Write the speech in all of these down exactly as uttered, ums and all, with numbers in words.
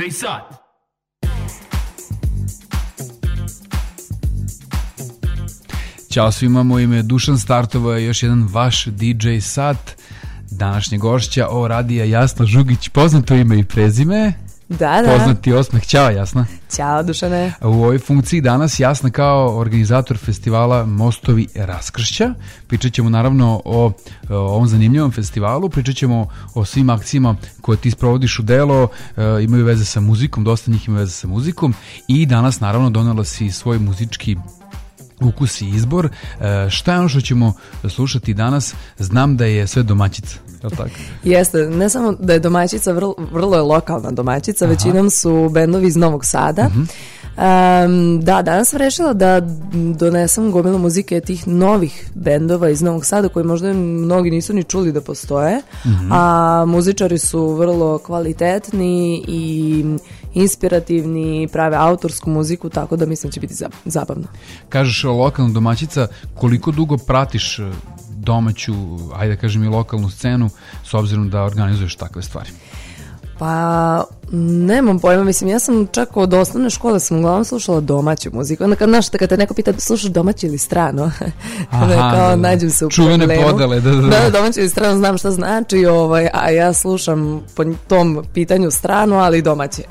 džej Sat. Ćao svima, moje ime je Dušan, startovao je još jedan vaš di džej Sat. Današnja gošća o radija Jasna Žugić, poznato ime i prezime. Da, da. Poznati osmeh. Ćao Jasna. Ćao Dušane. U ovoj funkciji danas Jasna kao organizator festivala Mostovi raskršća. Pričat ćemo naravno o, o ovom zanimljivom festivalu, pričat ćemo o svim akcijama koje ti sprovodiš u delo, e, imaju veze sa muzikom, dosta njih ima veze sa muzikom i danas naravno donela si svoj muzički ukus i izbor. E, šta je ono što ćemo slušati danas? Znam da je sve domaćica. Tako? Jeste, ne samo da je domaćica, vrlo, vrlo je lokalna domaćica. Aha. Većinom su bendovi iz Novog Sada. Uh-huh. Um, da, danas sam rešila da donesem gomilu muzike tih novih bendova iz Novog Sada koji možda mnogi nisu ni čuli da postoje, uh-huh. a muzičari su vrlo kvalitetni i inspirativni, prave autorsku muziku, tako da mislim će biti zabavno. Kažeš lokalna domaćica, koliko dugo pratiš domaću, ajde da kažem i lokalnu scenu, s obzirom da organizuješ takve stvari? Pa, nemam pojma, mislim, ja sam čak od osnovne škole sam uglavnom slušala domaću muziku. Onda kad, znaš, kad te neko pita slušaš domaće ili strano, Aha, da kao da, nađem se u čuvene problemu. Podele, da, da, da. Da, domaće ili strano, znam šta znači, ovaj, a ja slušam po tom pitanju strano, ali i domaće.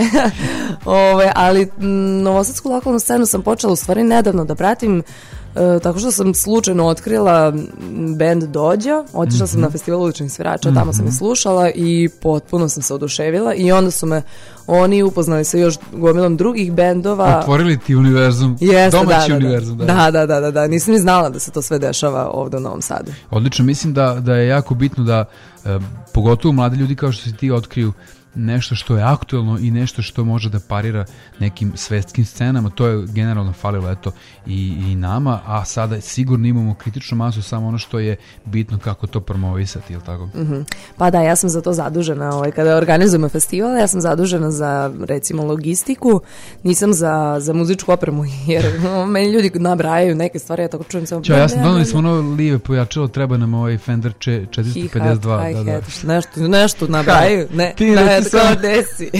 ovaj, ali m, novosadsku lokalnu scenu sam počela u stvari nedavno da pratim. E, tako što sam slučajno otkrila band Dođa, otišla mm-hmm. sam na festival uličnih svirača, tamo mm-hmm. sam je slušala i potpuno sam se oduševila i onda su me oni upoznali sa još gomilom drugih bendova. Otvorili ti univerzum, Jeste, domaći da, da, univerzum. Da. Da, da, da, da, da, nisam ni znala da se to sve dešava ovdje u Novom Sadu. Odlično, mislim da, da je jako bitno da, e, pogotovo mladi ljudi kao što si ti otkriju nešto što je aktuelno i nešto što može da parira nekim svetskim scenama. To je generalno falilo eto i, i nama, a sada sigurno imamo kritičnu masu, samo ono što je bitno kako to promovisati, jel tako? Mm-hmm. Pa da, ja sam za to zadužena. Ovaj, kada organizujemo festival, ja sam zadužena za recimo logistiku, nisam za, za muzičku opremu, jer no, meni ljudi nabrajaju neke stvari, ja tako čujem samo... Ćao, ja sam donali smo ono live pojačalo, treba nam ovaj Fender četiristo pedeset dva. Hi-hat, da, da. Nešto, nešto nabrajaju, ne, ti ne, tako sam... desi.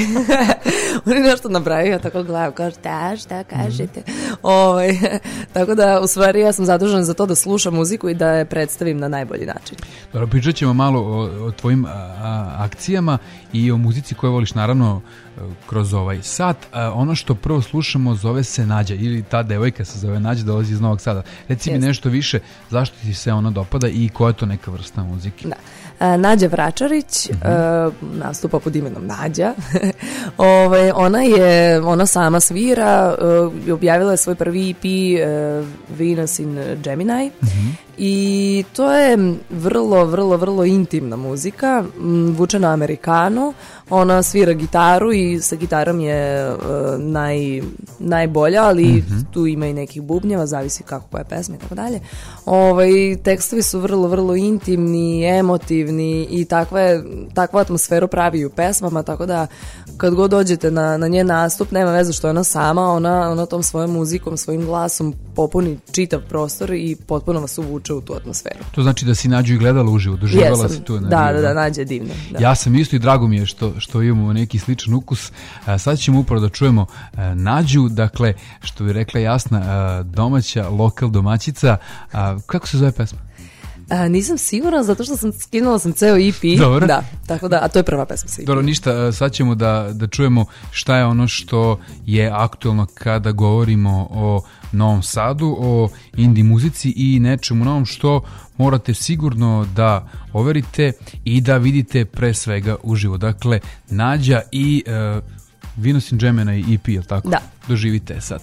Oni nešto nabrajaju, ja tako gledam, kao šta, šta kažete. Mm. Ovaj, tako da, u stvari, ja sam zadužena za to da slušam muziku i da je predstavim na najbolji način. Dobro, pričat ćemo malo o, o tvojim a, a, akcijama i o muzici koju voliš, naravno, kroz ovaj sat. A, ono što prvo slušamo zove se Nađa, ili ta devojka se zove Nađa, dolazi iz Novog Sada. Reci yes. mi nešto više, zašto ti se ona dopada i koja je to neka vrsta muzike? Da. Nađa Vračarić, uh-huh. uh, nastupa pod imenom Nađa. Ove, ona je, ona sama svira, uh, objavila je svoj prvi E P uh, Venus in Gemini uh-huh. i to je vrlo, vrlo, vrlo intimna muzika, m, vuče na Amerikanu. Ona svira gitaru i sa gitarom je uh, naj, najbolja, ali mm-hmm. tu ima i nekih bubnjeva, zavisi kako koja pesma i tako dalje. Ovaj, tekstovi su vrlo, vrlo intimni, emotivni i takve, takvu atmosferu pravi u pesmama, tako da kad god dođete na, na njen nastup, nema veze što je ona sama, ona, ona tom svojom muzikom, svojim glasom popuni čitav prostor i potpuno vas uvuče u tu atmosferu. To znači da si Nađu i gledala uživo, doživala Jesam. si tu energiju. Da, da, da, Nađa je divna. Da. Ja sam isto i drago mi je što, što imamo neki sličan ukus. A, sad ćemo upravo da čujemo a, Nađu, dakle, što bi rekla Jasna, a, domaća, lokal domaćica. A, kako se zove pesma? A, nisam sigurna, zato što sam skinula sam ceo E P. Dobro. Da, tako da, a to je prva pesma sa E P. Dobro, ništa, sad ćemo da, da čujemo šta je ono što je aktuelno kada govorimo o Novom Sadu, o indie muzici i nečemu novom što morate sigurno da overite i da vidite pre svega uživo. Dakle, Nađa i uh, Venus in Gemini E P, je tako? Da. Doživite sad.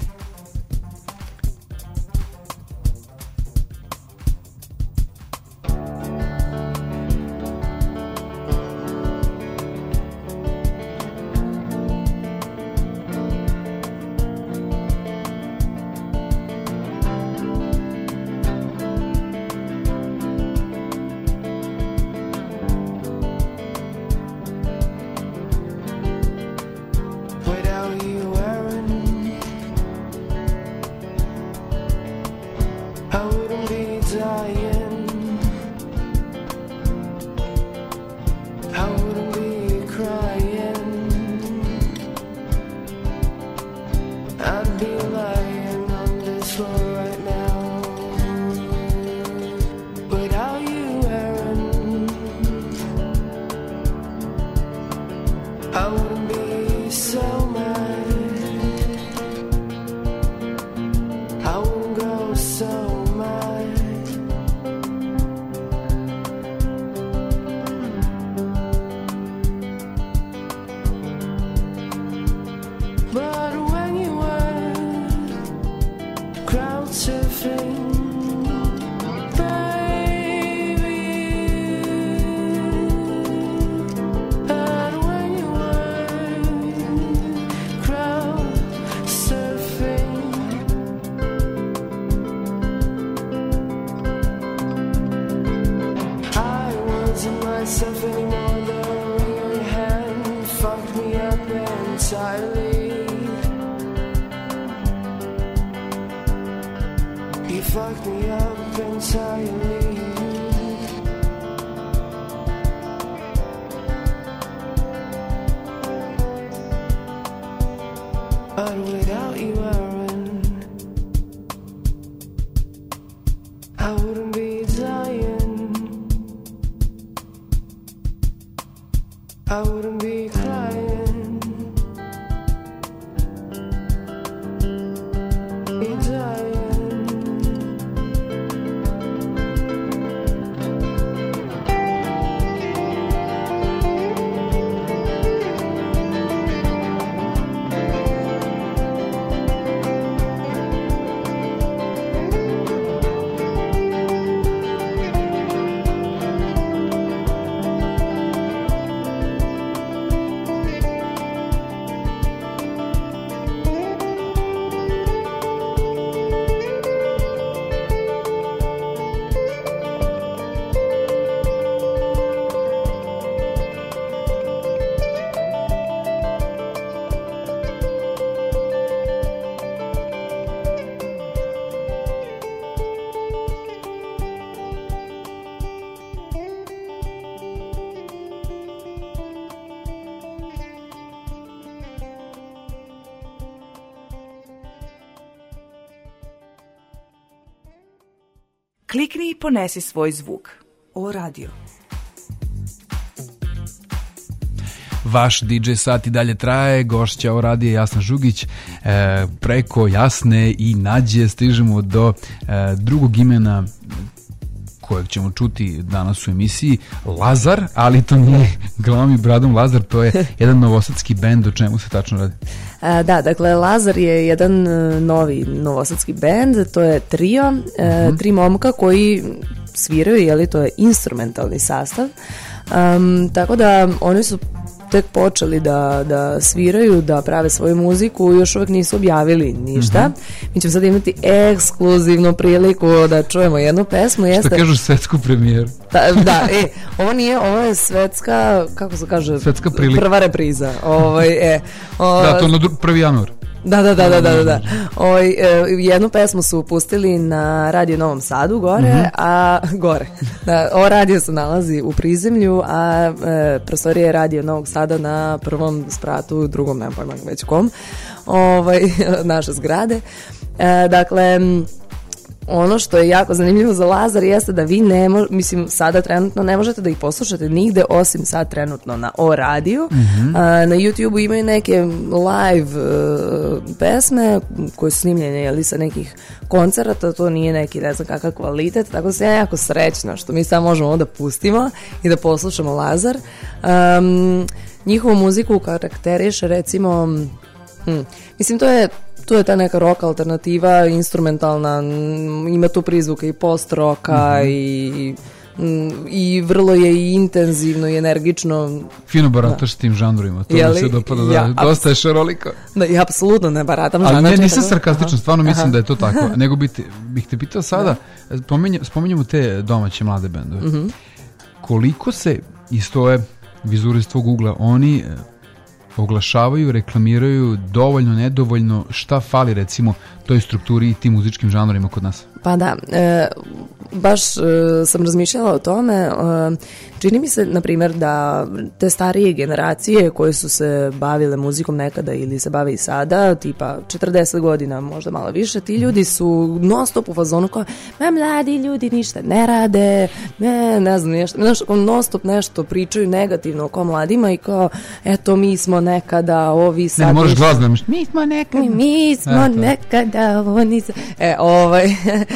fucked me up entirely. But without you, Aaron, I wouldn't be dying. I wouldn't be crying. Be dying. Klikni i ponesi svoj zvuk. O radio. Vaš D J sat i dalje traje, gošća o radije Jasna Žugić. E, preko Jasne i Nađe stižemo do e, drugog imena kojeg ćemo čuti danas u emisiji, Lazar, ali to nije glavom i bradom Lazar, to je jedan novosadski bend. O čemu se tačno radi? A, da, dakle, Lazar je jedan novi novosadski bend, to je trio, uh-huh. e, tri momka koji sviraju, jeli, to je instrumentalni sastav, um, tako da oni su tek počeli da, da sviraju, da prave svoju muziku, još uvijek nisu objavili ništa. Mm-hmm. Mi ćemo sad imati ekskluzivnu priliku da čujemo jednu pesmu. Što kažu svetsku premijeru. Da, da, e, ovo nije, ovo je svetska, kako se kaže? Svetska prilika. Prva repriza. Ovaj, e, o, da, to na prvi januar. Da, da, da, da, da, da. O, jednu pesmu su pustili na Radio Novom Sadu gore, mm-hmm. a gore. Da, ovo radio se nalazi u prizemlju, a e, prostorije Radio Novog Sada na prvom spratu, drugom, nema pojma već kom, ovaj, naše zgrade. E, dakle, ono što je jako zanimljivo za Lazar jeste da vi ne možete, mislim sada trenutno ne možete da ih poslušate nigde osim sad trenutno na O radiju. Mm-hmm. A, na YouTube imaju neke live uh, pesme koje su snimljene jeli, sa nekih koncerata, to nije neki ne znam kakav kvalitet, tako da sam ja jako srećna što mi sad možemo ovo da pustimo i da poslušamo Lazar. Um, njihovu muziku karakteriše recimo hm, mislim to je tu je ta neka rock alternativa, instrumentalna, ima tu prizvuke i post-roka mm-hmm. i, i vrlo je i intenzivno i energično. Fino barataš s tim žanrima, to mi se dopada, da, ja, dosta je šaroliko. Da, ja apsolutno ne baratam žanr. Ali ne, nisam sarkastičan, stvarno aha. mislim da je to tako. Nego bih te, bih te pitao sada, spominje, spominjemo te domaće mlade bendove. Mm-hmm. Koliko se, isto je vizura iz tvog ugla, oni oglašavaju, reklamiraju dovoljno, nedovoljno, šta fali recimo toj strukturi i tim muzičkim žanrima kod nas? Pa da, e, baš e, sam razmišljala o tome. E, čini mi se, na primjer, da te starije generacije koje su se bavile muzikom nekada ili se bave i sada, tipa četrdeset godina, možda malo više, ti ljudi su non stop u fazonu kao, ma mladi ljudi ništa ne rade, ne, ne znam, nešto, nešto, non stop nešto pričaju negativno oko mladima i kao, eto, mi smo nekada, ovi sad... Ne, ne možeš glas da mi smo nekada. Mi, mi smo eto. nekada, oni se... E, ovaj...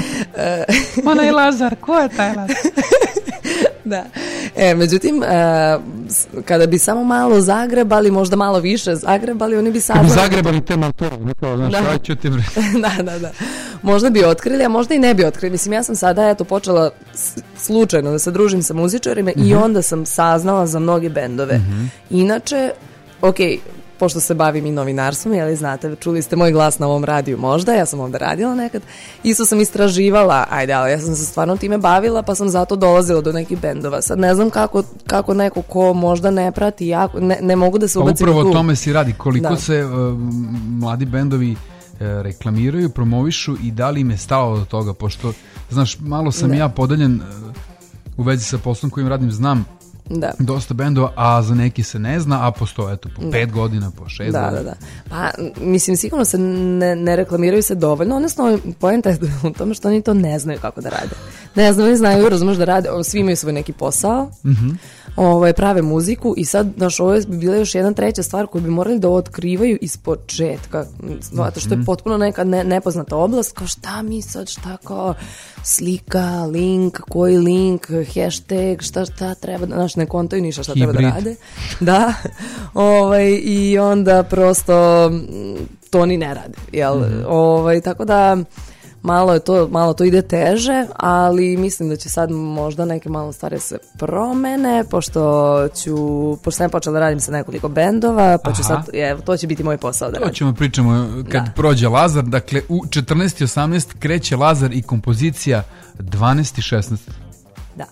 Ona je Lazar, ko je taj Lazar? Da. E, međutim, e, kada bi samo malo zagrebali, možda malo više zagrebali, oni bi sad... Kada bi zagrebali te maltore, nekao, znaš, da. Ću ti bre. Da, da, da. Možda bi otkrili, a možda i ne bi otkrili. Mislim, ja sam sada, eto, počela slučajno da se družim sa muzičarima mm-hmm. i onda sam saznala za mnoge bendove. Mm-hmm. Inače, okej, okay, pošto se bavim i novinarstvom, jeli znate, čuli ste moj glas na ovom radiju možda, ja sam ovdje radila nekad, isto sam istraživala, ajde, ali ja sam se stvarno time bavila, pa sam zato dolazila do nekih bendova. Sad ne znam kako, kako neko ko možda ne prati, jako, ne, ne mogu da se ubacim. Pa upravo o tome si radi, koliko da. se uh, mladi bendovi reklamiraju, promovišu i da li im je stalo do toga, pošto, znaš, malo sam Da. ja podeljen e, u vezi sa poslom kojim radim, znam Da. dosta bendova, a za neki se ne zna, a postoje, eto, po pet godina, po šest Da, godina. da, da. Pa, mislim, sigurno se ne, ne reklamiraju se dovoljno, odnosno, poenta je u tome što oni to ne znaju kako da rade. Ne znaju, oni znaju, razumeš da rade, svi imaju svoj neki posao, Mhm. ovaj, prave muziku i sad, znaš, ovo je bila još jedna treća stvar koju bi morali da otkrivaju iz početka, zato što je potpuno neka ne, nepoznata oblast, kao šta mi sad, šta kao slika, link, koji link, hashtag, šta, šta treba, da, znaš, ne kontaju ništa šta treba da Hibrid. rade. Da, ovaj, i onda prosto mm, to oni ne rade, jel? Ovaj, tako da malo je to, malo to ide teže, ali mislim da će sad možda neke malo stvari se promene, pošto ću, pošto sam počela da radim sa nekoliko bendova, pa ću Aha. sad, evo, to će biti moj posao da To radim. ćemo pričamo kad Da. prođe Lazar, dakle u četrnaest i osamnaest kreće Lazar i kompozicija dvanaest i šesnaest. Da.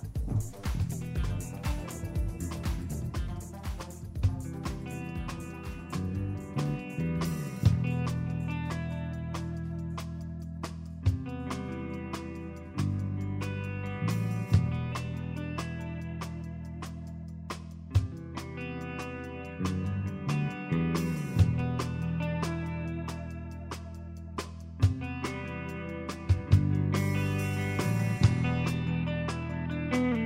Thank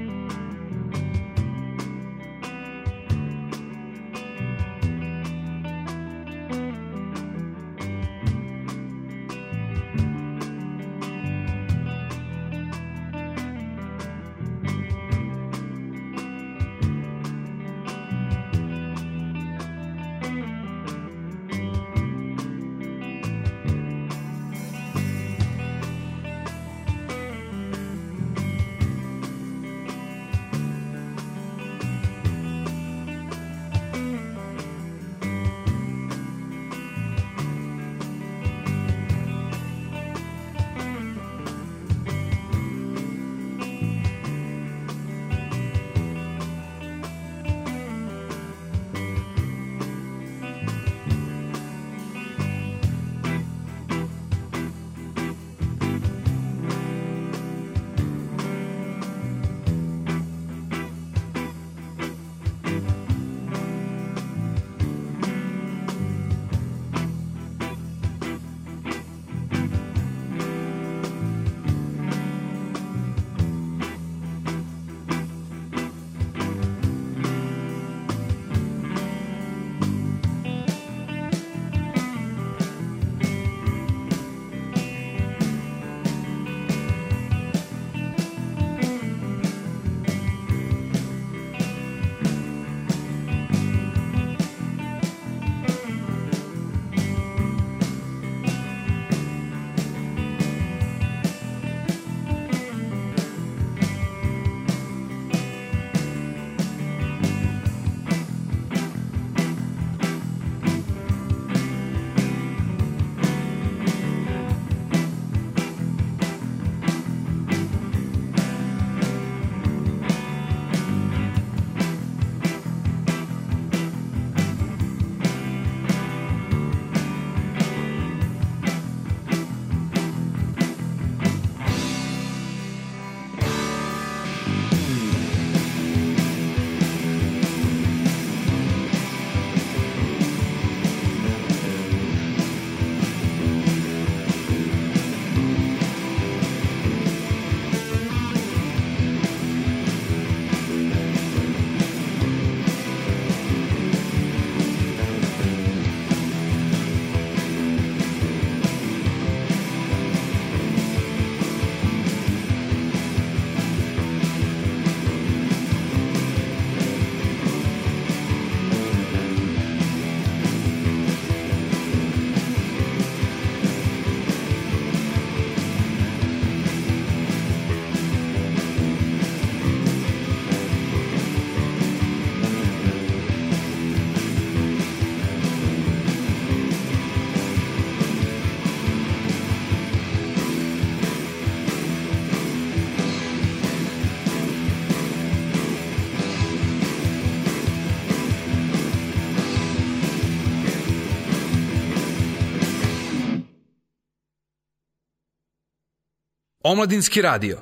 Omladinski radio.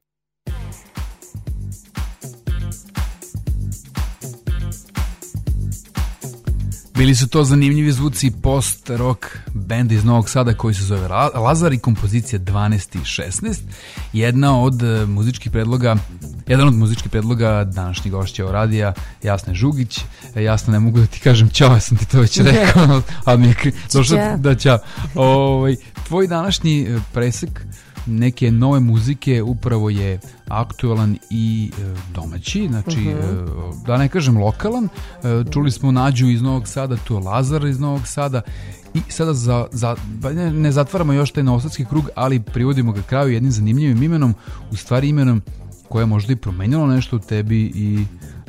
Bili su to zanimljivi zvuci post-rock benda iz Novog Sada koji se zove Lazar i kompozicija dvanaest i šesnaest. Jedna od muzičkih predloga, jedan od muzičkih predloga današnjeg gošća radija, Jasne Žugić. Jasno, ne mogu da ti kažem ćao, ja sam ti to već rekao, ali mi je došlo da ćao. Ovaj, tvoj današnji presek neke nove muzike upravo je aktualan i e, domaći, znači uh-huh. e, da ne kažem lokalan. E, čuli smo Nađu iz Novog Sada, tu je Lazar iz Novog Sada i sada za, za, ne, ne zatvaramo još taj novosadski krug, ali privodimo ga kraju jednim zanimljivim imenom, u stvari imenom koje je možda i promenjalo nešto u tebi i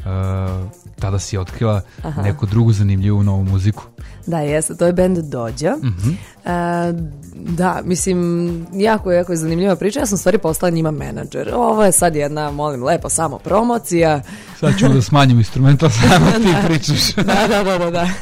e, tada si otkrila Aha. neku drugu zanimljivu novu muziku. Da, jeste, to je band Dođa. Uh-huh. E, da, mislim, jako, jako je zanimljiva priča. Ja sam u stvari postala njima menadžer. Ovo je sad jedna, molim, lepo samo promocija. Sad ćemo da smanjimo instrumental, samo ti pričaš. da, da, da, da. da.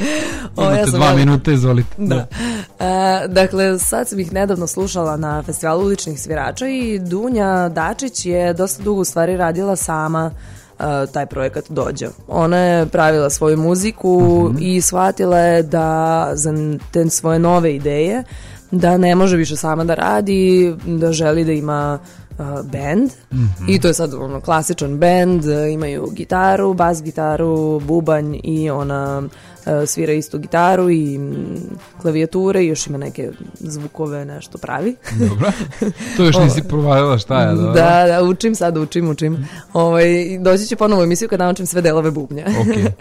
Imate ja dva minuta, izvolite. Da. da. E, dakle, sad sam ih nedavno slušala na festivalu uličnih svirača i Dunja Dačić je dosta dugo u stvari radila sama Uh, taj projekat Dođa. Ona je pravila svoju muziku uh-huh. i shvatila je da za te svoje nove ideje da ne može više sama da radi, da želi da ima uh, band uh-huh. i to je sad ono, klasičan band, imaju gitaru, bas gitaru, bubanj i ona uh, svira istu gitaru i m, klavijature i još ima neke zvukove, nešto pravi. Dobro, to još nisi provalila šta je. Da, da, da učim sad, učim, učim. Ovaj, doći ću ponovo u emisiju kad naučim sve delove bubnja. Okay.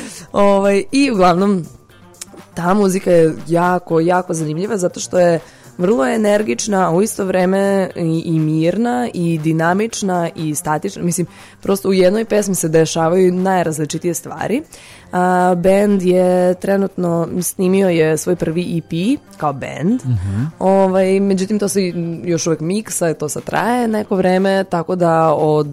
ovaj, I uglavnom ta muzika je jako, jako zanimljiva zato što je vrlo energična, a u isto vreme i, i mirna i dinamična i statična. Mislim, prosto u jednoj pesmi se dešavaju najrazličitije stvari. A, band je trenutno snimio je svoj prvi E P kao band. Uh-huh. Ovaj, međutim, to se još uvijek miksa, to sad traje neko vreme, tako da od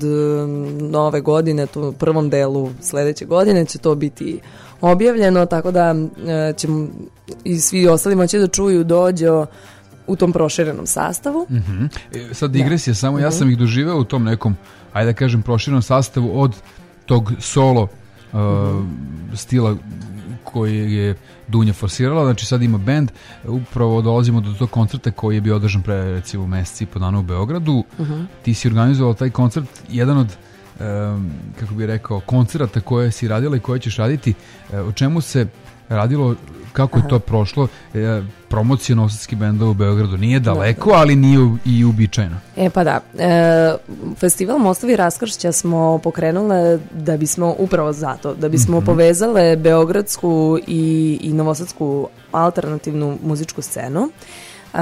nove godine, tu u prvom delu sledeće godine će to biti objavljeno, tako da e, ćemo i svi ostali moći da čuju Dođo u tom proširenom sastavu. Mm-hmm. E, sad digresija da. samo, ja sam ih doživeo u tom nekom, ajde da kažem, proširenom sastavu od tog solo uh, mm-hmm. stila koji je Dunja forsirala, znači sad ima band, upravo dolazimo do tog koncerta koji je bio održan pre recimo meseci i po dana u Beogradu. Mm-hmm. Ti si organizovala taj koncert, jedan od um, kako bih rekao, koncerata koje si radila i koje ćeš raditi. O čemu se radilo, kako Aha. je to prošlo? E, promocija novosadskih bendova u Beogradu nije daleko, da, da. ali nije i uobičajeno. E pa da, e, festival Mostovi raskršća smo pokrenule da bismo, upravo zato, da bismo mm-hmm. povezale beogradsku i, i novosadsku alternativnu muzičku scenu. E,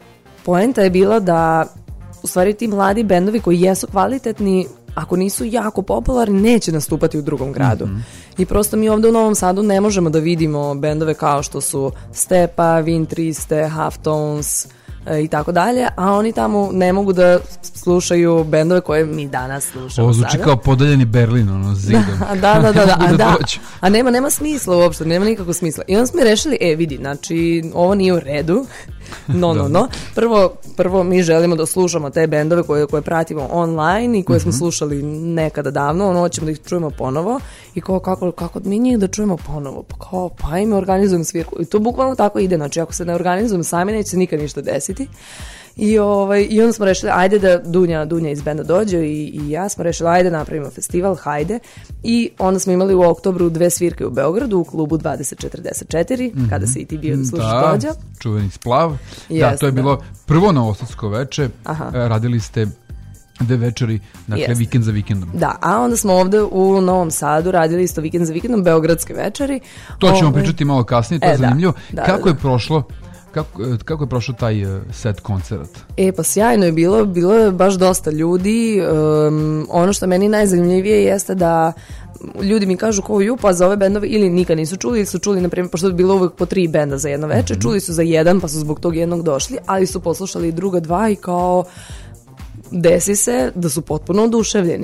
poenta je bila da u stvari ti mladi bendovi koji jesu kvalitetni, ako nisu jako popularni, neće nastupati u drugom gradu. Mm-hmm. I prosto mi ovde u Novom Sadu ne možemo da vidimo bendove kao što su Stepa, Vintriste, Halftones e, i tako dalje, a oni tamo ne mogu da slušaju bendove koje mi danas slušamo. Ovo zvuči kao podeljeni Berlin, ono, zidom. Da, da, da, da, da, a, da. A nema, nema smisla uopšte, nema nikakvog smisla. I onda smo rešili, e vidi, znači ovo nije u redu. No, no, no. Prvo, prvo mi želimo da slušamo te bendove koje, koje pratimo online i koje mm-hmm. smo slušali nekada davno, ono, hoćemo da ih čujemo ponovo i kao, kako, kako mi njih da čujemo ponovo? Pa kao, pa im organizujem svirku. I to bukvalno tako ide, znači ako se ne organizujem sami, neće se nikad ništa desiti. I, ovaj, i onda smo rešili, ajde da Dunja, Dunja iz benda dođe i, i ja smo rešili, ajde napravimo festival, hajde. I onda smo imali u oktobru dve svirke u Beogradu, u klubu dvadeset četrdeset četiri, mm-hmm. kada se i ti bio da slušaš da, Dođa. Čuveni splav. Yes, da, to je bilo da. prvo novosadsko veče. Aha. Radili ste dve večeri, dakle yes. vikend za vikendom. Da, a onda smo ovde u Novom Sadu radili isto vikend za vikendom, beogradske večeri. To ćemo Ove... pričati malo kasnije, to je e, zanimljivo. Da, Kako da, je da. prošlo Kako, kako je prošao taj uh, set koncert? E pa sjajno je bilo, bilo je baš dosta ljudi. Um, ono što meni najzanimljivije jeste da ljudi mi kažu kao ju, pa za ove bendove ili nikad nisu čuli, ili su čuli, na primjer, pošto je bilo uvek po tri benda za jedno večer, mm-hmm. čuli su za jedan, pa su zbog tog jednog došli, ali su poslušali druga dva i kao desi se da su potpuno oduševljeni.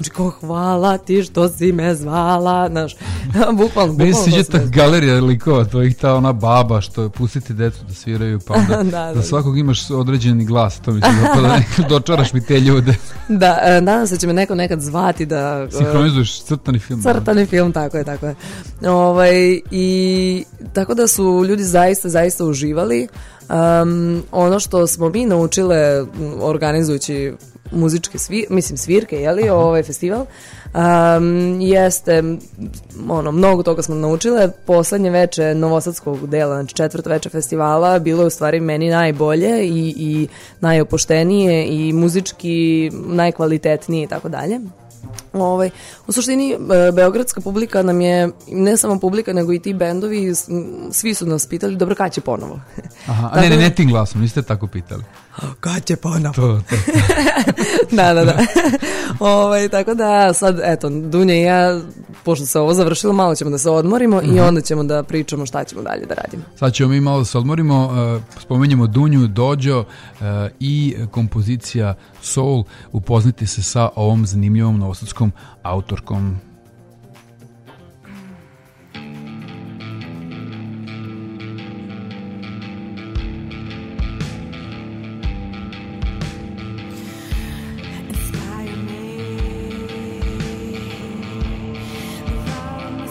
Znači kao hvala ti što si me zvala, znaš, bukvalno, Meni bukvalno. se sviđa ta galerija likova, to ih ta ona baba što pustite decu da sviraju, pa onda Da, da, za da. svakog imaš određeni glas, to mi se dopada, dočaraš mi te ljude. Da, e, nadam se da će me neko nekad zvati da... e, Sinhronizuješ crtani film. Crtani film, tako je, tako je. Ovaj, i tako da su ljudi zaista, zaista uživali. Um, ono što smo mi naučile m, organizujući muzičke svi, mislim svirke, jeli, ovaj festival, um, jeste m, ono, mnogo toga smo naučile. Poslednje veče novosadskog dela, znači četvrto veče festivala, bilo je u stvari meni najbolje i, i najopoštenije i muzički najkvalitetnije i tako dalje. Ovaj, u suštini, e, beogradska publika nam je, ne samo publika, nego i ti bendovi, s- m, svi su nas pitali, dobro, kad će ponovo? Aha, a Tako ne, ne, da- ne tim glasom, niste tako pitali. Kad će ponovo? To, to. Da, da, da. Ovaj, tako da, sad, eto, Dunja i ja, pošto se ovo završilo, malo ćemo da se odmorimo i onda ćemo da pričamo šta ćemo dalje da radimo. Sad ćemo mi malo da se odmorimo, uh, spomenjemo Dunju, Dođo uh, i kompozicija Soul. Upoznati se sa ovom zanimljivom novosadskom autorkom. Inspire me, devour my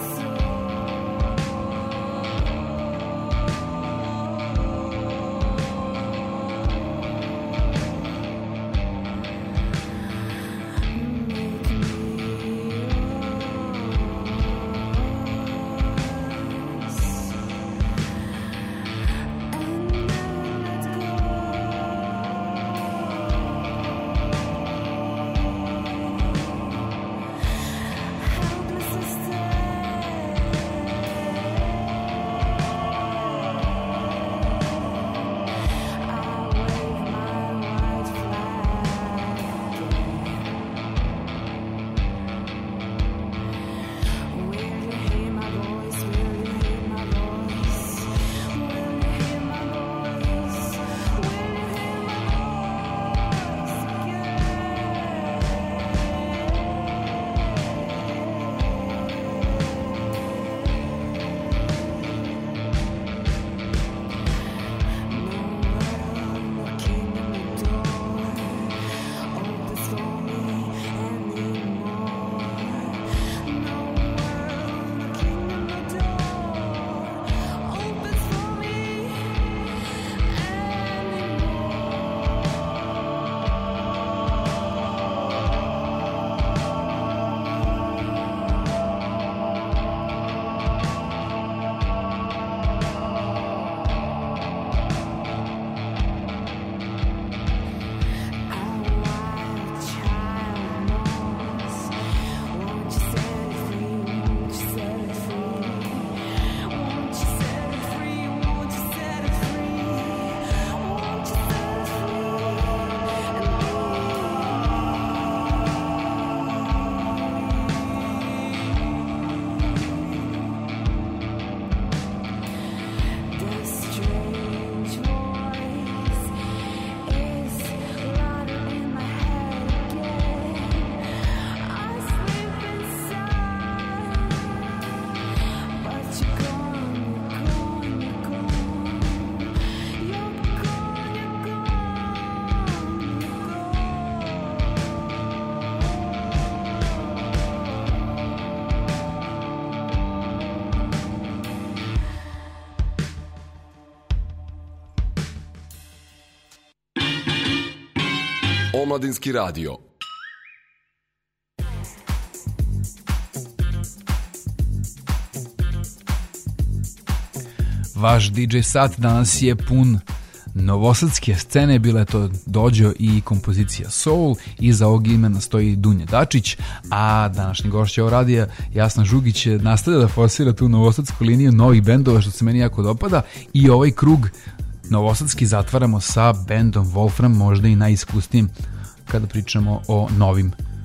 Omladinski radio. Vaš D J sat danas je pun novosadske scene, bila je to Dođo i kompozicija Soul, iza ovog imena stoji Dunja Dačić, a današnji gošća ovo radija Jasna Žugić nastavlja da forsira tu novosadsku liniju novih bendova, što se meni jako dopada, i ovaj krug novosadski zatvaramo sa bendom Wolfram, možda i najiskusnijim kada pričamo o novim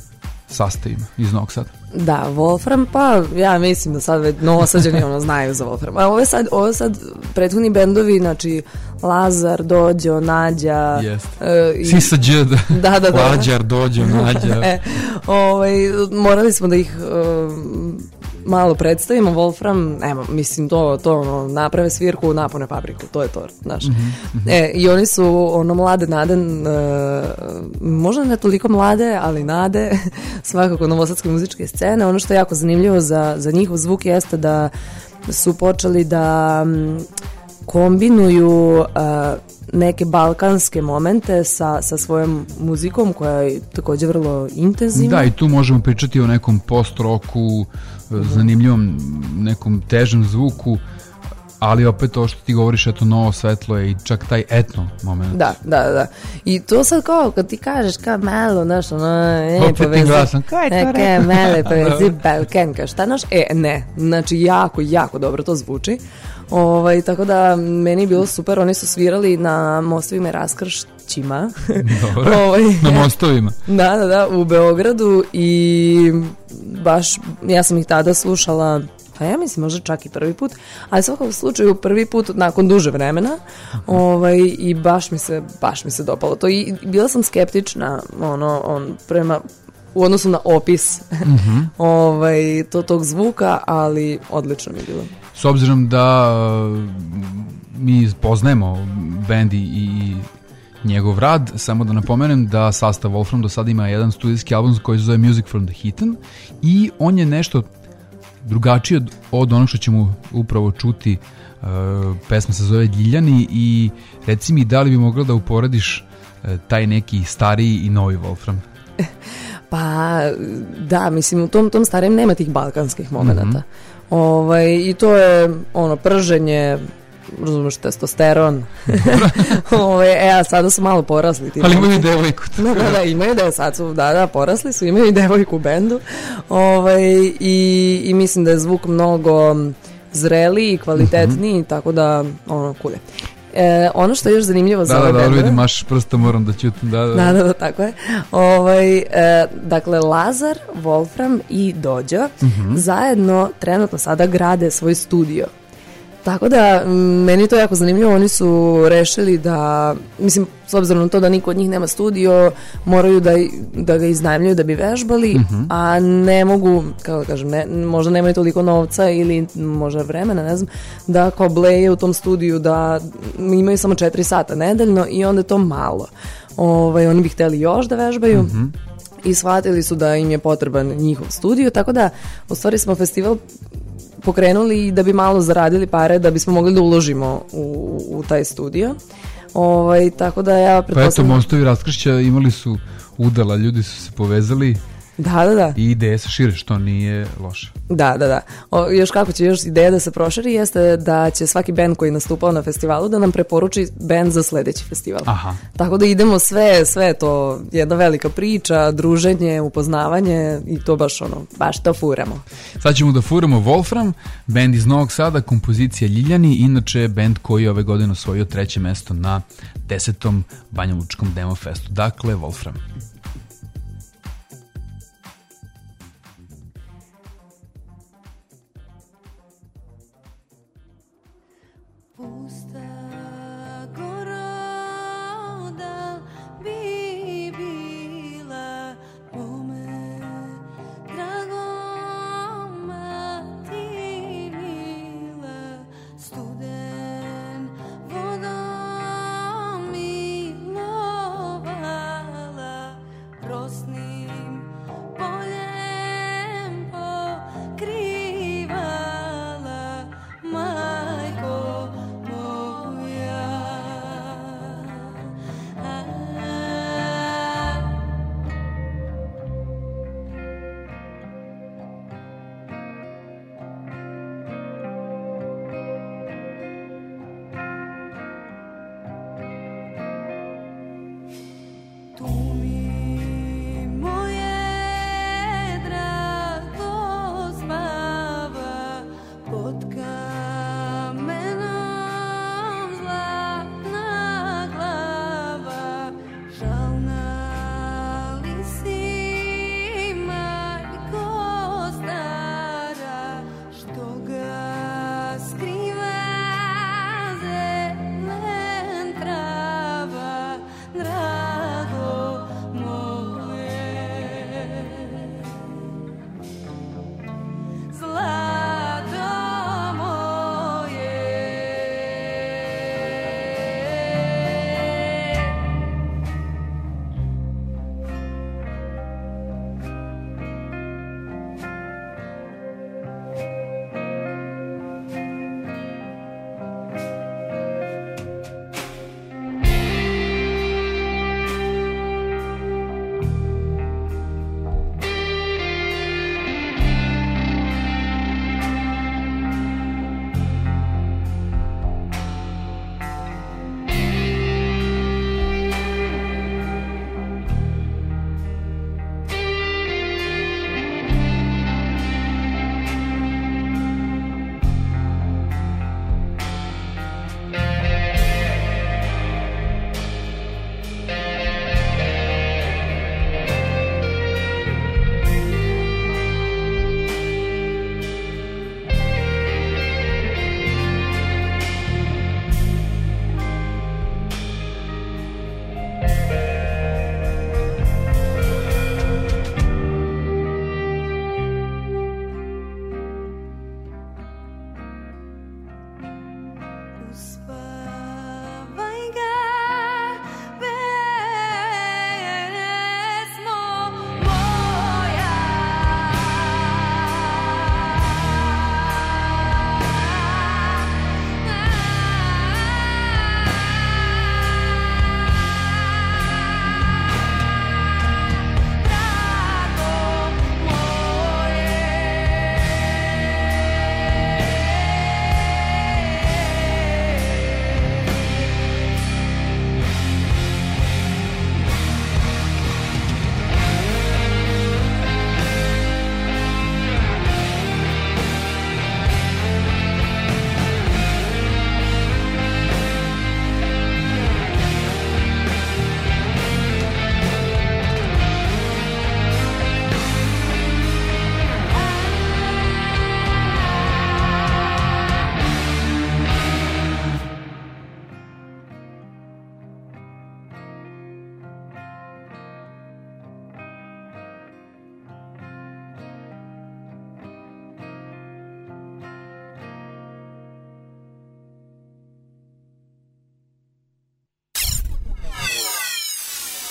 sastavima iz Novog Sada? Da, Wolfram, pa ja mislim da sad već Novosađani ono znaju za Wolfram. A ovo je sad, ovo je sad prethodni bendovi, znači Lazar, Dođo, Nađa. Jeste. e, i- Sisa Đ, Da, da, da. Lađar, Dođo, Nađa. E, ovaj, morali smo da ih um, malo predstavimo. Wolfram, evo, mislim, to, to ono, naprave svirku, napune fabriku, to je to, znaš. E, i oni su, ono, mlade nade, e, možda ne toliko mlade, ali nade, svakako novosadske muzičke scene. Ono što je jako zanimljivo za, za njihov zvuk jeste da su počeli da mm, kombinuju a, neke balkanske momente sa, sa svojom muzikom koja je također vrlo intenzivna. Da, i tu možemo pričati o nekom post-roku, zanimljivom nekom težem zvuku, ali opet to što ti govoriš, eto, novo svetlo je i čak taj etno moment. Da, da, da. I to sad kao, kad ti kažeš kao malo, znaš, ono, e, Opet tim povezi, glasom, "Ko je to e, rekao?" kaj, male, povezi Balkanka, šta, znaš, e, ne, znači, jako, jako dobro to zvuči. Ovaj, tako da, meni je bilo super, oni su svirali na mostovima i raskršćima. Dobro, Ovaj, na mostovima. Da, da, da, u Beogradu i baš, ja sam ih tada slušala, pa ja mislim možda čak i prvi put, ali u svakom slučaju prvi put nakon duže vremena, ovaj, i baš mi se, baš mi se dopalo to i bila sam skeptična, ono, on, prema, u odnosu na opis ovaj, to, tog zvuka, ali odlično mi je bilo. S obzirom da uh, mi poznajemo bend i, i njegov rad, samo da napomenem da sastav Wolfram do sada ima jedan studijski album koji se zove Music from the Heathen i on je nešto drugačiji od, od onog što ćemo upravo čuti. Uh, pesma se zove Ljiljani i reci mi da li bi mogla da uporediš uh, taj neki stariji i novi Wolfram? Pa, da, mislim, u tom, tom starijem nema tih balkanskih momenata. Ovaj, i to je, ono, prženje, razumiješ, testosteron. Ovaj, e, a sada su malo porasli. Ti Ali momci. imaju devojku. Da, da, da, imaju da, sad su, da, da, porasli su, imaju i devojku u bendu. Ovaj, i, i mislim da je zvuk mnogo zreliji i kvalitetniji, tako da, ono, cool je. E, ono što je još zanimljivo za Da, ove da, da, bendove- vidim, maš prsto, moram da ćutim. Da, da, Da, da, da, tako je. Ovaj, e, dakle, Lazar, Wolfram i Dođo zajedno trenutno sada grade svoj studio. Tako da, m, meni je to jako zanimljivo, oni su rešili da, mislim, s obzirom na to da niko od njih nema studio, moraju da, da ga iznajmljuju da bi vežbali, a ne mogu, kako da kažem, ne, možda nemaju toliko novca ili možda vremena, ne znam, da kao bleje u tom studiju, da imaju samo četiri sata nedeljno i onda je to malo. Ovaj, oni bi hteli još da vežbaju. I shvatili su da im je potreban njihov studio, tako da u stvari smo festival pokrenuli da bi malo zaradili pare, da bismo mogli da uložimo u, u taj studio. Ovaj, tako da ja Pa eto, pretpostavljam... mostovi raskršća imali su udala, ljudi su se povezali Da, da, da. i ideje se šire, što nije loše. Da, da, da. O, još kako će još ideja da se proširi jeste da će svaki bend koji je nastupao na festivalu da nam preporuči bend za sledeći festival. Aha. Tako da idemo sve, sve je to jedna velika priča, druženje, upoznavanje i to baš ono, baš to furamo. Sad ćemo da furamo Wolfram, bend iz Novog Sada, kompozicija Ljiljani, inače bend koji je ove godine osvojio treće mesto na desetom Banjalučkom Demo Festu. Dakle, Wolfram. Pusta gora da bi bila bome dragoma ti mila studen vodom milovala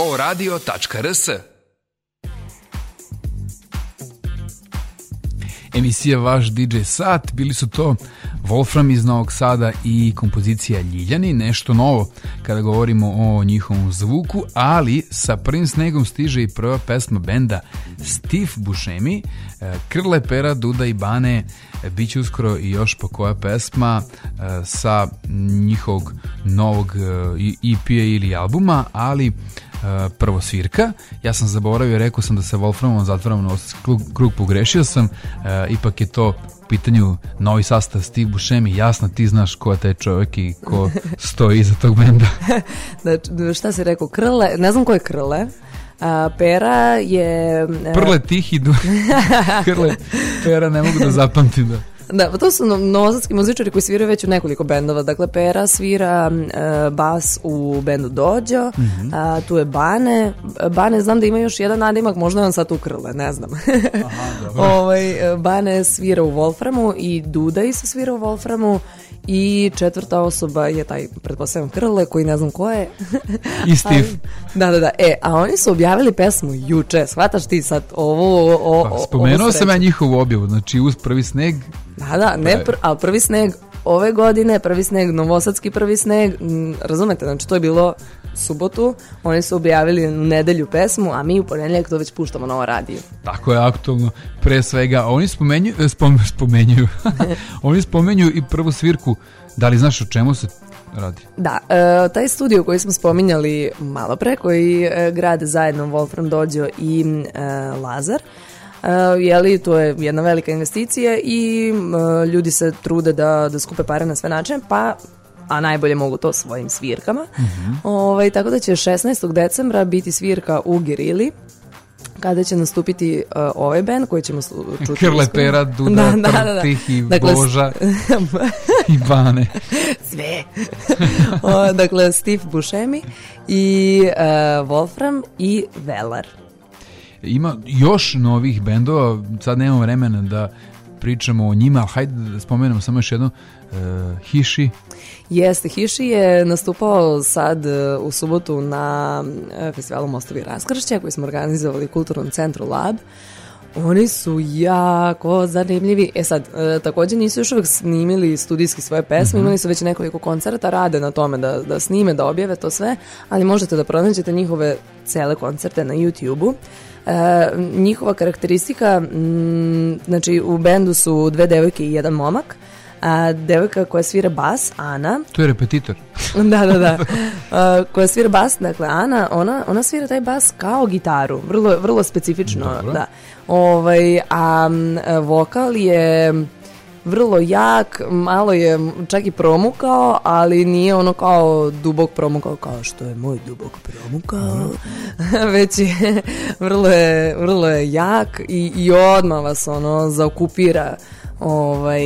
o radio tačka r s. Emisija Vaš D J Sat, bili su to Wolfram iz Novog Sada i kompozicija Ljiljani, nešto novo kada govorimo o njihovom zvuku, ali sa prvim snegom stiže i prva pesma benda Steve Buscemi, Krle, Pera, Duda i Bane, bit će uskoro i još po koja pesma sa njihovog novog E P-a ili albuma, ali Uh, prvo svirka. Ja sam zaboravio, rekao sam da se Wolframom zatvaram na krug, krug, pogrešio sam, uh, ipak je to u pitanju novi sastav Steve Buscemi. Jasno, ti znaš ko je taj čovjek i ko stoji iza tog benda. Znači, šta si rekao? Krle, ne znam ko je Krle. A, Pera je... Prle, Tihi, du... Krle, Pera ne mogu da zapamtim da... Da, pa to su novosadski muzičari koji sviraju već u nekoliko bendova. Dakle, Pera svira e, bas u bendu Dođo, mm-hmm. a, tu je Bane. Bane znam da ima još jedan nadimak, možda on sad u Krle, ne znam. Aha, ovaj, Bane svira u Wolframu i Duda isto svira u Wolframu i četvrta osoba je taj, pretpostavljam, Krle, koji ne znam ko je. I Steve. Da, da, da. E, a oni su objavili pesmu juče, shvataš ti sad ovo... O, o, pa, spomenuo sam ja njihovu objavu, znači uz prvi sneg. Da, da, ne, pr, ali prvi sneg ove godine, prvi sneg, novosadski prvi sneg, m, razumete, znači to je bilo subotu, oni su objavili nedelju pesmu, a mi u ponedjeljak to već puštamo na ovo radio. Tako je aktualno, pre svega, oni spomenju, spom, spomenjuju, oni spomenju i prvu svirku, da li znaš o čemu se radi? Da, e, taj studio koji smo spominjali malo pre, koji e, grade zajedno Wolfram, Dođo i e, Lazar, Uh, jeli, to je jedna velika investicija i uh, ljudi se trude da, da skupe pare na sve načine, pa a najbolje mogu to svojim svirkama. Mm-hmm. Ovaj, tako da će šesnaestog decembra biti svirka u Gerili, kada će nastupiti uh, ovaj band koji ćemo čuti. Krle, Pera, Duda, da, da, da. Tihi, dakle, Boža i Bane. Sve. o, dakle, Steve Buscemi i uh, Wolfram i Velar. Ima još novih bendova, sad nemamo vremena da pričamo o njima, ali hajde da spomenemo samo još jedno, uh, Hiši. Jeste, Hiši je nastupao sad u subotu na festivalu Mostovi raskršća koji smo organizovali u Kulturnom centru Lab. Oni su jako zanimljivi. E sad, e, također nisu još uvijek snimili studijski svoje pesme, mm-hmm. imali su već nekoliko koncerta, rade na tome da, da snime, da objave to sve, ali možete da pronađete njihove cele koncerte na YouTube-u. E, njihova karakteristika, m, znači u bendu su dve devojke i jedan momak, a devojka koja svira bas, Ana. To je repetitor. Da, da, da. A, koja svira bas, dakle Ana, ona, ona svira taj bas kao gitaru, vrlo, vrlo specifično. Dobro. Da. Ovaj, a vokal je vrlo jak, malo je čak i promukao, ali nije ono kao dubok promukao kao što je moj dubok promukao, već je vrlo je, vrlo je jak i, i odmah vas ono zaokupira ovaj,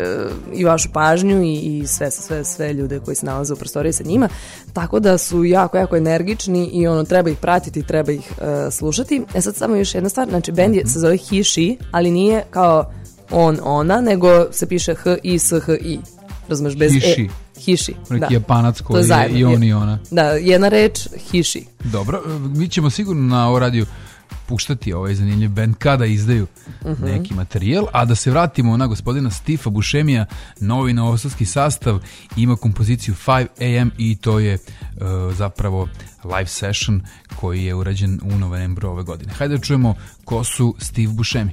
i vašu pažnju i, i sve, sve, sve ljude koji se nalaze u prostoriji sa njima, tako da su jako, jako energični i ono, treba ih pratiti, treba ih uh, slušati. E sad samo još jedna stvar, znači bend je, se zove Hiši, ali nije kao on, ona, nego se piše H I S H I, razumeš, bez Hiši. E. Hiši, da. Japanac koji je zajedno, i on i ona. Da, jedna reč, Hiši. Dobro, mi ćemo sigurno na ovo radiju puštati ovaj zanimljiv band kada izdaju uh-huh. neki materijal, a da se vratimo na gospodina Steva Buscemija, novi novosadski sastav, ima kompoziciju five a m i to je uh, zapravo live session koji je urađen u novembru ove godine. Hajde da čujemo ko su Steve Buscemi.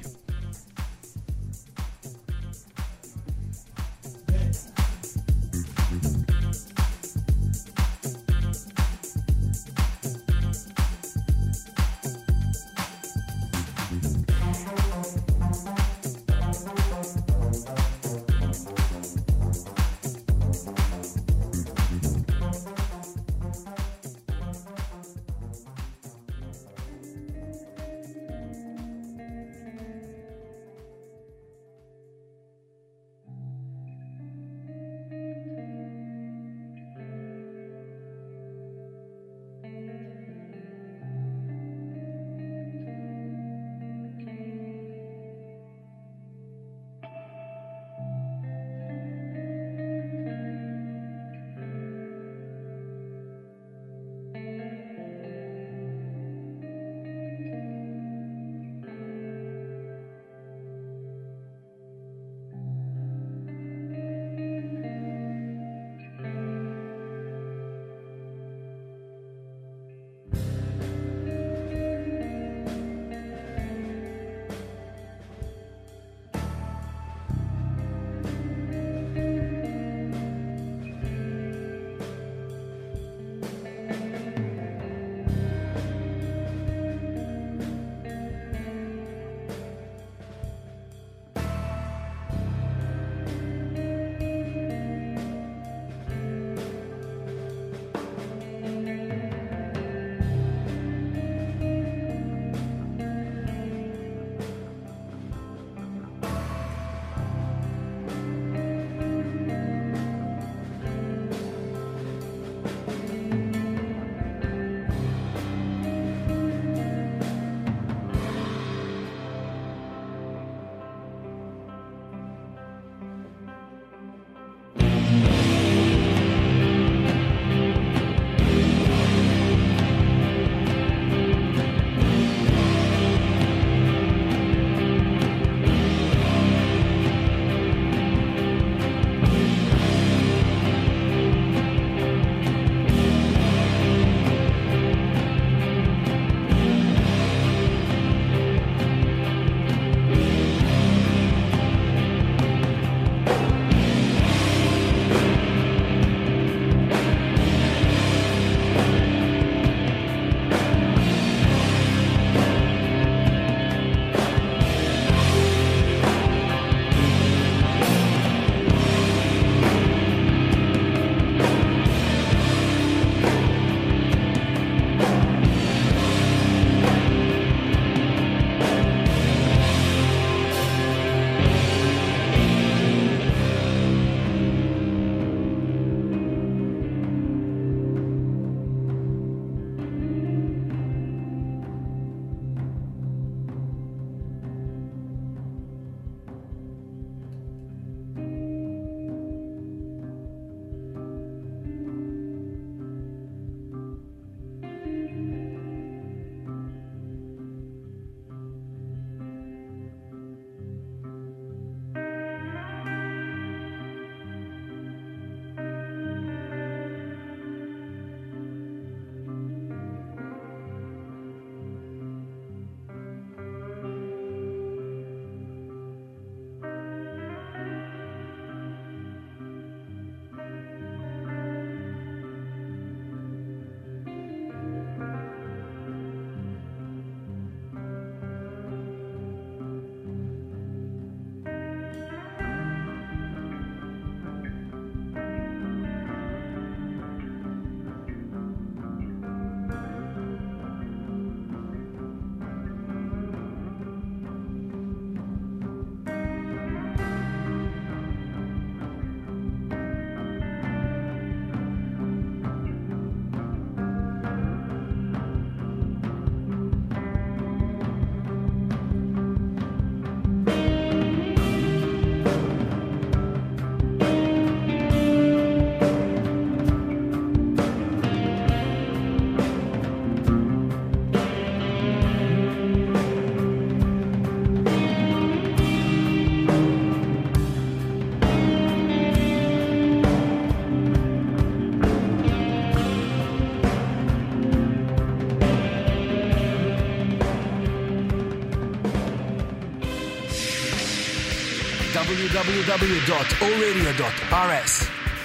w w w dot o radio dot r s.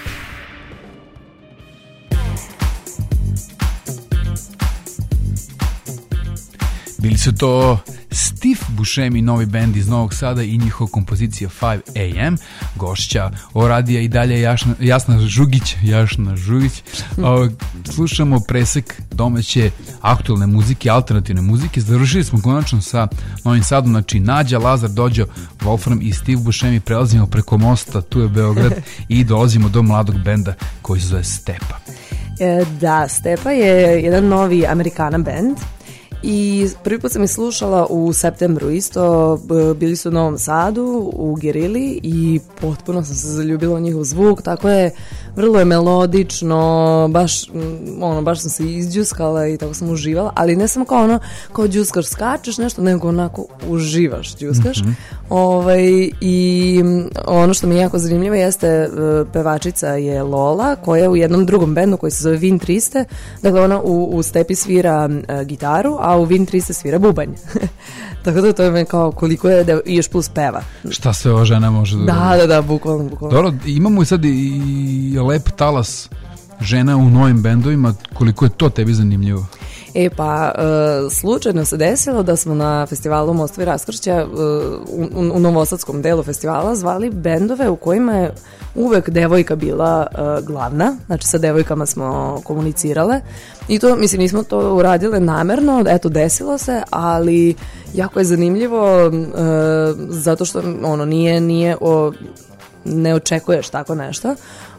Bili su to Steve Buscemi, novi bend iz Novog Sada i njihova kompozicija five a m. Gošća o radija i dalje Jašna, Jasna Žugić, Jašna Žugić. O, slušamo presek domaće aktualne muzike, alternativne muzike. Završili smo konačno sa Novim Sadom, znači Nađa, Lazar, Dođo, Wolfram i Steve Buscemi. Prelazimo preko mosta, tu je Beograd i dolazimo do mladog benda koji se zove Stepa. E, da, Stepa je jedan novi Amerikanan bend. I prvi put sam ih slušala u septembru isto, bili su u Novom Sadu, u Gerili i potpuno sam se zaljubila u njihov zvuk, tako je, vrlo je melodično, baš, ono, baš sam se izđuskala i tako sam uživala, ali ne samo kao ono, kao đuskaš, skačeš nešto, nego onako uživaš, đuskaš. Mm-hmm. Ovaj, i ono što mi je jako zanimljivo jeste, pevačica je Lola, koja je u jednom drugom bendu koji se zove Vin trista, dakle ona u, u Stepi svira uh, gitaru, a u Vin trista svira bubanj. Tako da to je kao koliko je da još plus peva. Šta sve ova žena može da... Da, da, da, bukvalno, bukvalno. Dobro, imamo i sad i lep talas žena u novim bendovima, koliko je to tebi zanimljivo? E pa, e, slučajno se desilo da smo na festivalu Mostovi raskršća e, u, u novosadskom delu festivala zvali bendove u kojima je uvek devojka bila e, glavna, znači sa devojkama smo komunicirale i to, mislim, nismo to uradile namerno, eto, desilo se, ali jako je zanimljivo e, zato što ono nije, nije o, ne očekuješ tako nešto.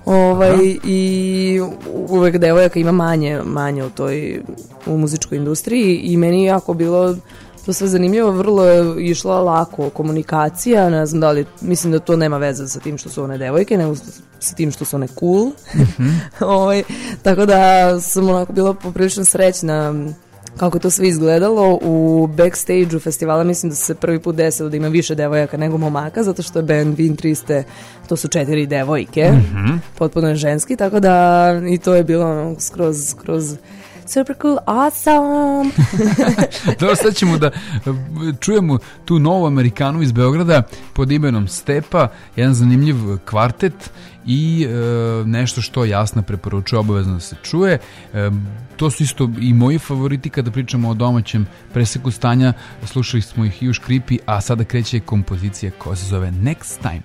Ovaj, i uvek devojaka ima manje, manje u toj u muzičkoj industriji i meni je jako bilo to sve zanimljivo, vrlo je išla lako komunikacija, ne znam da li, mislim da to nema veze sa tim što su one devojke, nego sa tim što su one cool. Mm-hmm. ovaj, tako da sam onako bila poprilično srećna kako je to sve izgledalo. U backstage-u festivala mislim da se prvi put desilo da ima više devojaka nego momaka, zato što je band Vin trista, to su četiri devojke, mm-hmm. potpuno je ženski, tako da i to je bilo ono, skroz, skroz super cool, awesome. Dobro, sad ćemo da čujemo tu novu Amerikanu iz Beograda pod imenom Stepa, jedan zanimljiv kvartet i e, nešto što Jasna preporučuje obavezno da se čuje. E, to su isto i moji favoriti kada pričamo o domaćem preseku stanja. Slušali smo ih i u Škripi, a sada kreće kompozicija koja se zove Next Time.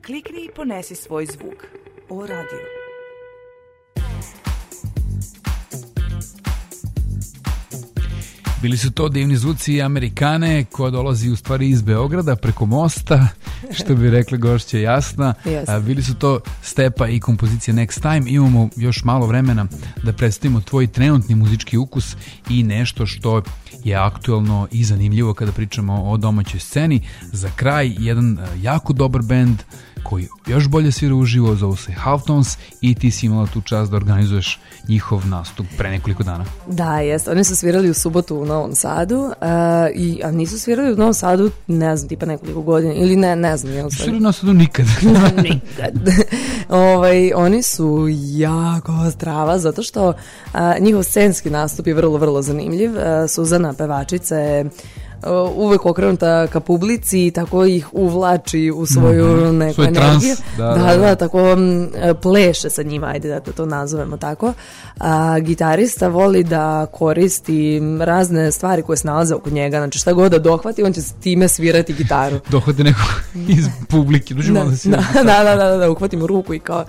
Klikni i ponesi svoj zvuk. O radio. Bili su to divni zvuci Amerikane koja dolazi u stvari iz Beograda preko mosta, što bi rekla gošće Jasna. Yes. A, bili su to Stepa i kompozicija Next Time. Imamo još malo vremena da predstavimo tvoj trenutni muzički ukus i nešto što je aktuelno i zanimljivo kada pričamo o domaćoj sceni. Za kraj, jedan jako dobar bend koji još bolje svira uživo, zove se Halftones i ti si imala tu čast da organizuješ njihov nastup pre nekoliko dana. Da, jeste. Oni su svirali u subotu u Novom Sadu, uh, i, a nisu svirali u Novom Sadu, ne znam, tipa nekoliko godina, ili ne, ne znam. Ja svirali u Novom Sadu nikad. Nikad. ovaj, oni su jako strava, zato što uh, njihov scenski nastup je vrlo, vrlo zanimljiv. Uh, Suzana, pevačica, je Uh, uvek okrenuta ka publici i tako ih uvlači u svoju mm-hmm. neku svoj energiju. Trans, da, da, da, da, da, tako m, pleše sa njima, ajde da to nazovemo tako. A gitarista voli da koristi razne stvari koje se nalaze oko njega, znači šta god da dohvati, on će s time svirati gitaru. Dohvati neko iz publike, dođu malo da svira. Da, da, da, da, da, uhvatim ruku i kao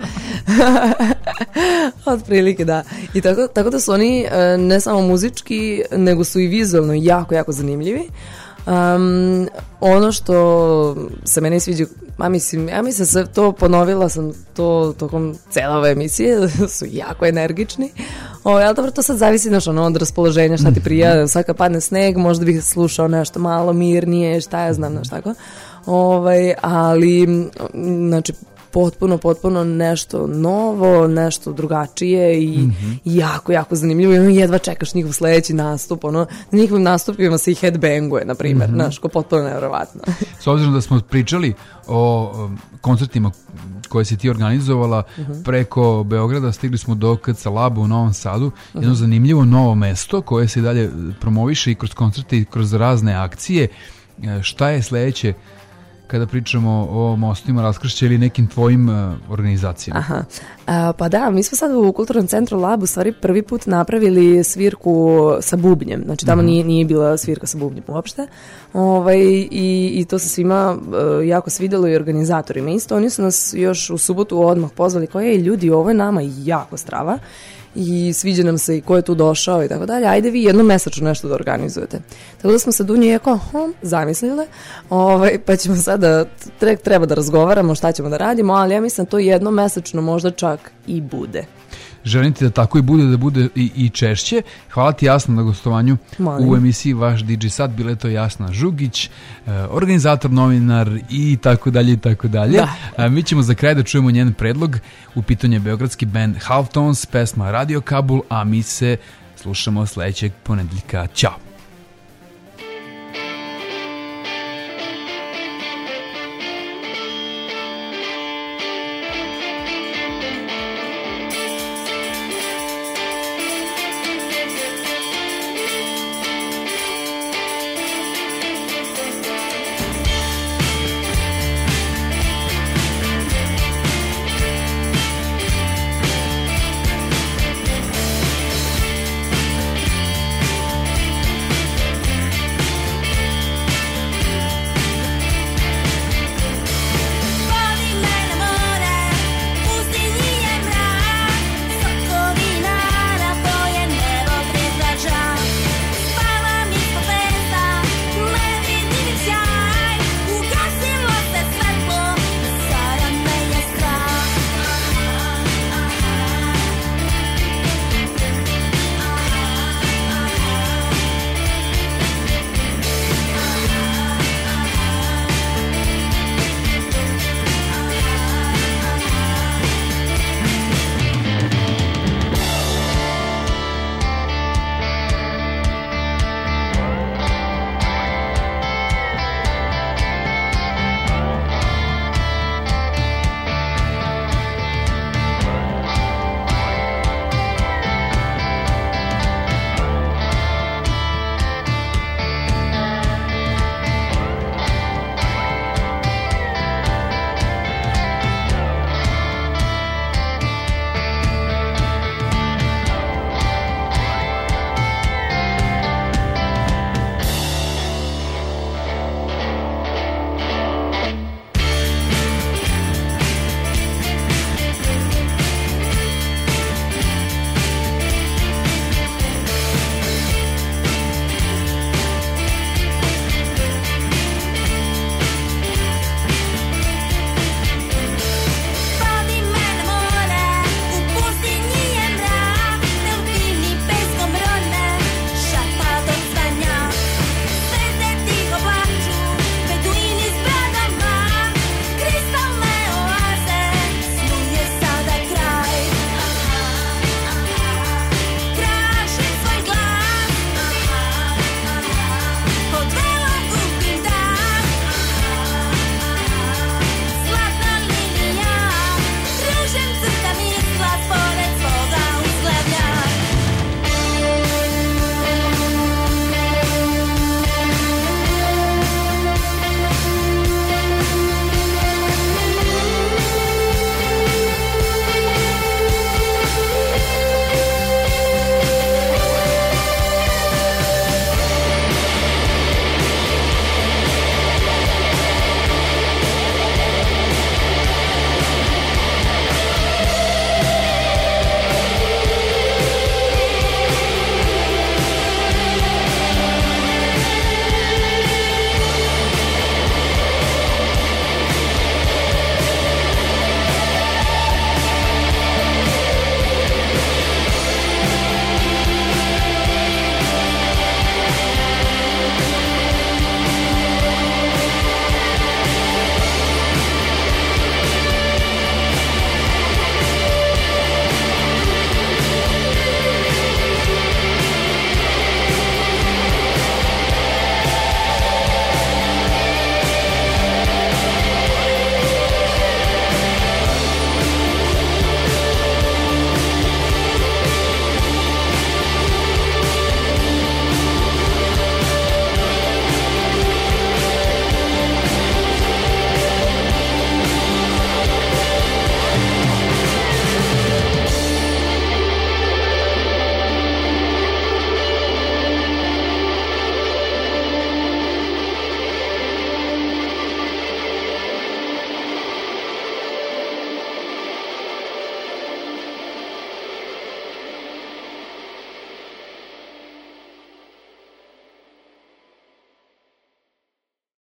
otprilike, da. I tako, tako da su oni ne samo muzički, nego su i vizualno jako, jako zanimljivi. Um, ono što se meni sviđa, a mislim, ja mislim se to ponovila sam to tokom cele ove emisije, su jako energični. O, ali dobro, to sad zavisi naš, ono, od raspoloženja, šta ti prija, sad kad padne sneg, možda bih slušao nešto malo mirnije, šta ja znam, znaš tako. Ovaj, ali, znači, potpuno, potpuno nešto novo, nešto drugačije i mm-hmm. jako, jako zanimljivo. I jedva čekaš njihov sledeći nastup. Ono, na njihovim nastupima se i headbanguje, na primjer. Mm-hmm. Znaš, ko potpuno nevjerovatno. S obzirom da smo pričali o um, koncertima koje si ti organizovala mm-hmm. preko Beograda, stigli smo do K C Laba u Novom Sadu. Mm-hmm. Jedno zanimljivo novo mesto koje se dalje promoviše i kroz koncerte i kroz razne akcije. Šta je sledeće kada pričamo o mostima raskršća ili nekim tvojim uh, organizacijama? Aha, a, pa da, mi smo sad u Kulturnom centru Lab u stvari prvi put napravili svirku sa bubnjem, znači tamo uh-huh. nije, nije bila svirka sa bubnjem uopšte, ovaj, i, i to se svima uh, jako svidjelo i organizatorima isto. Oni su nas još u subotu odmah pozvali kao, ej ljudi, ovo je nama jako strava i sviđa nam se i ko je tu došao i tako dalje, ajde vi jednom mesečno nešto da organizujete. Tako da smo se Dunje jako hm, zamislile, ovaj, pa ćemo sada, treba da razgovaramo šta ćemo da radimo, ali ja mislim to jednom mesečno možda čak i bude. Želim ti da tako i bude, da bude i, i češće. Hvala ti Jasna na gostovanju Molim. u emisiji Vaš D J Sat. Bila je to Jasna Žugić, organizator, novinar i tako dalje i tako dalje. Da. Mi ćemo za kraj da čujemo njen predlog. U pitanju je beogradski band Halftones, pesma Radio Kabul, a mi se slušamo sledećeg ponedeljka. Ćao!